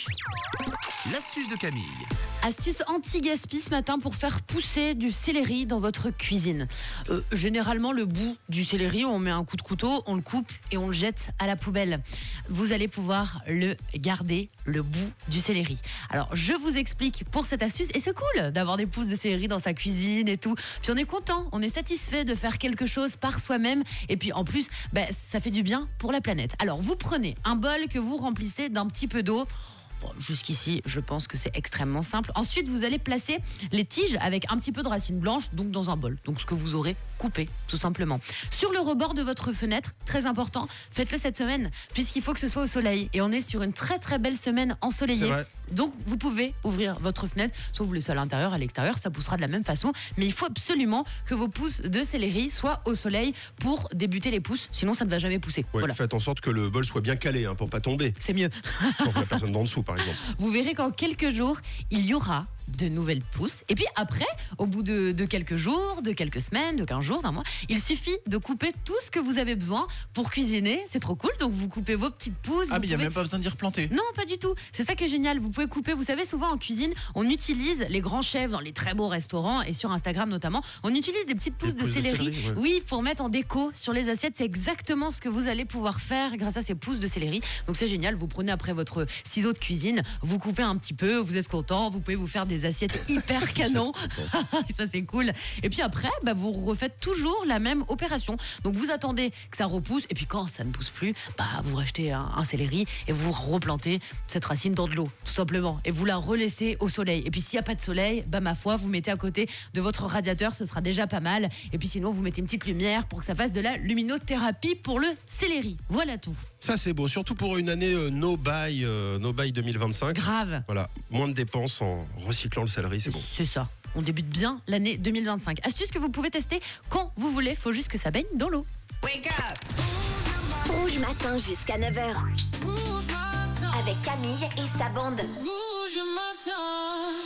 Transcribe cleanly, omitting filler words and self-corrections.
L'astuce de Camille. Astuce anti-gaspi ce matin pour faire pousser du céleri dans votre cuisine. Généralement, le bout du céleri, on met un coup de couteau, on le coupe et on le jette à la poubelle. Vous allez pouvoir le garder, le bout du céleri. Alors, je vous explique pour cette astuce. Et c'est cool d'avoir des pousses de céleri dans sa cuisine et tout. Puis on est content, on est satisfait de faire quelque chose par soi-même. Et puis en plus, ça fait du bien pour la planète. Alors, vous prenez un bol que vous remplissez d'un petit peu d'eau. Bon, jusqu'ici, je pense que c'est extrêmement simple. Ensuite, vous allez placer les tiges avec un petit peu de racine blanche, donc dans un bol. Donc ce que vous aurez coupé, tout simplement. Sur le rebord de votre fenêtre, très important, faites-le cette semaine, puisqu'il faut que ce soit au soleil. Et on est sur une très très belle semaine ensoleillée. Donc vous pouvez ouvrir votre fenêtre, soit vous le laissez à l'intérieur, à l'extérieur, ça poussera de la même façon. Mais il faut absolument que vos pousses de céleri soient au soleil pour débuter les pousses, sinon ça ne va jamais pousser. Ouais, voilà. Faites en sorte que le bol soit bien calé pour pas tomber. C'est mieux. Pour la personne d'en dessous, par exemple. Vous verrez qu'en quelques jours, il y aura de nouvelles pousses. Et puis après, au bout de quelques jours, de quelques semaines, de 15 jours, d'un mois, il suffit de couper tout ce que vous avez besoin pour cuisiner. C'est trop cool. Donc vous coupez vos petites pousses. Ah, mais il n'y a même pas besoin d'y replanter. Non, pas du tout. C'est ça qui est génial. Vous pouvez couper. Vous savez, souvent en cuisine, on utilise les grands chefs dans les très beaux restaurants et sur Instagram notamment. On utilise des petites pousses de céleri. Ouais. Oui, pour mettre en déco sur les assiettes. C'est exactement ce que vous allez pouvoir faire grâce à ces pousses de céleri. Donc c'est génial. Vous prenez après votre ciseau de cuisine, vous coupez un petit peu, vous êtes content. Vous pouvez vous faire des assiettes hyper canon. Ça c'est cool. Et puis après, vous refaites toujours la même opération. Donc vous attendez que ça repousse et puis quand ça ne pousse plus, vous rachetez un céleri et vous replantez cette racine dans de l'eau, tout simplement. Et vous la relaissez au soleil. Et puis s'il n'y a pas de soleil, ma foi, vous mettez à côté de votre radiateur, ce sera déjà pas mal. Et puis sinon, vous mettez une petite lumière pour que ça fasse de la luminothérapie pour le céleri. Voilà tout. Ça c'est beau, surtout pour une année no buy 2025. Grave. Voilà, moins de dépenses en recyclant le céleri, c'est bon. C'est ça. On débute bien l'année 2025. Astuce que vous pouvez tester quand vous voulez. Faut juste que ça baigne dans l'eau. Wake up! Rouge matin jusqu'à 9h. Avec Camille et sa bande. Rouge matin.